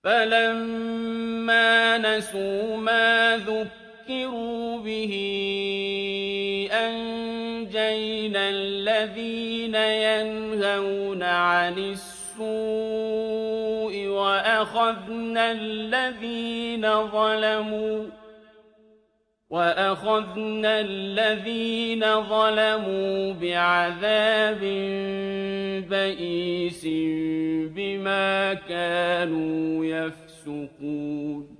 فَلَمَّا نَسُوا مَا ذُكِّرُوا بِهِ أَنجَيْنَا الَّذِينَ يَنْهَوْنَ عَنِ السُّوءِ وَأَخَذْنَا الَّذِينَ ظَلَمُوا بِعَذَابٍ بَئِيسٍ بِمَا كَانُوا يَفْسُقُونَ